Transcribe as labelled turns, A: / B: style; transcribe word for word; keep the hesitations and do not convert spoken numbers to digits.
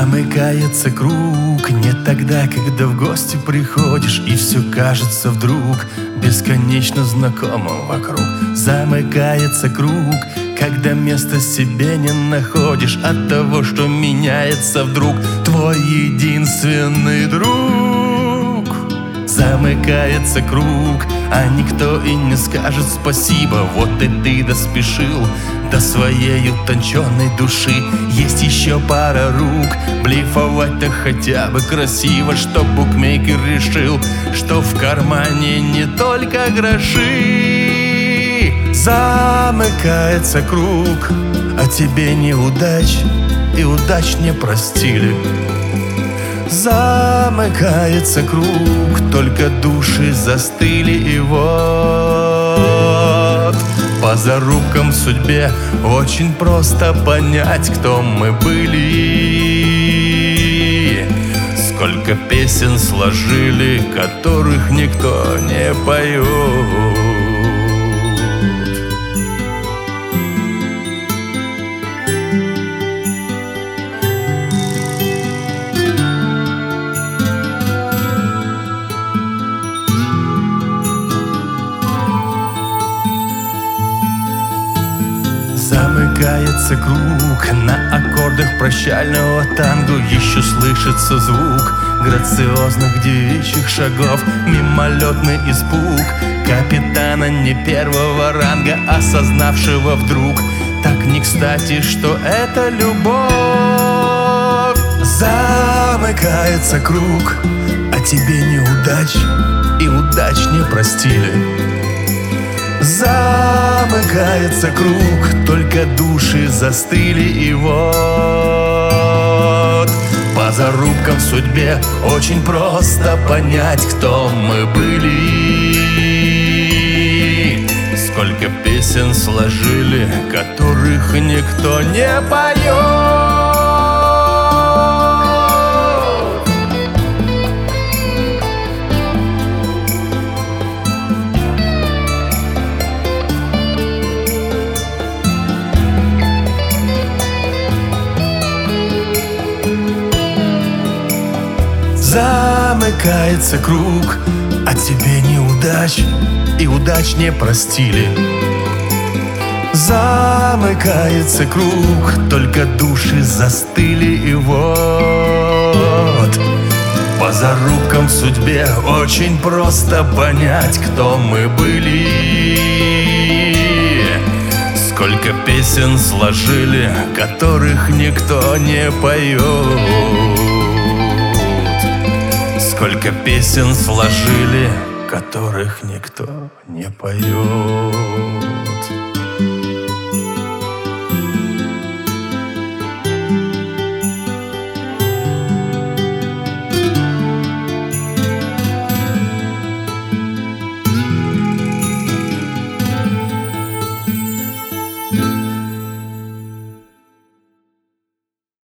A: Замыкается круг не тогда, когда в гости приходишь, и все кажется вдруг бесконечно знакомым вокруг. Замыкается круг, когда места себе не находишь от того, что меняется вдруг твой единственный друг. Замыкается круг, а никто и не скажет спасибо. Вот и ты доспешил до своей утонченной души. Есть еще пара рук, блефовать-то хотя бы красиво, чтоб букмекер решил, что в кармане не только гроши. Замыкается круг, а тебе неудач и удач не простили. Замыкается круг, только души застыли, и вот по зарубкам в судьбе очень просто понять, кто мы были. Сколько песен сложили, которых никто не поет. Замыкается круг, на аккордах прощального танго еще слышится звук грациозных девичьих шагов. Мимолетный испуг капитана не первого ранга, осознавшего вдруг так не кстати, что это любовь. Замыкается круг, а тебе неудач и удач не простили. Замыкается круг, только души застыли, и вот по зарубкам в судьбе очень просто понять, кто мы были. Сколько песен сложили, которых никто не поет. Замыкается круг, а тебе неудач и удач не простили. Замыкается круг, только души застыли, и вот по зарубкам в судьбе очень просто понять, кто мы были. Сколько песен сложили, которых никто не поет. Сколько песен сложили, которых никто не поет.